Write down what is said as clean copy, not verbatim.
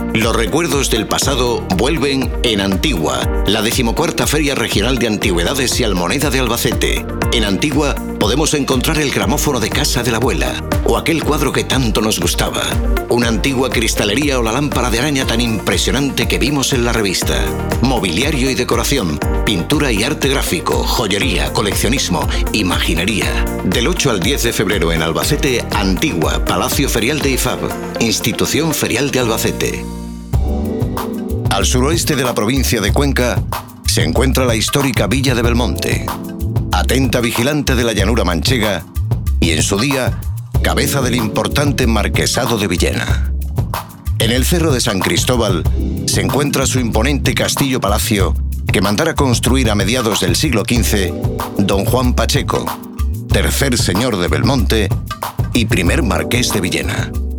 Los recuerdos del pasado vuelven en Antigua, la 14ª Feria Regional de Antigüedades y Almoneda de Albacete. En Antigua podemos encontrar el gramófono de casa de la abuela, o aquel cuadro que tanto nos gustaba, una antigua cristalería o la lámpara de araña tan impresionante que vimos en la revista. Mobiliario y decoración, pintura y arte gráfico, joyería, coleccionismo, imaginería. Del 8 al 10 de febrero en Albacete, Antigua, Palacio Ferial de IFAB, Institución Ferial de Albacete. Al suroeste de la provincia de Cuenca se encuentra la histórica Villa de Belmonte, atenta vigilante de la llanura manchega y en su día cabeza del importante marquesado de Villena. En el Cerro de San Cristóbal se encuentra su imponente castillo-palacio que mandara construir a mediados del siglo XV don Juan Pacheco, tercer señor de Belmonte y primer marqués de Villena.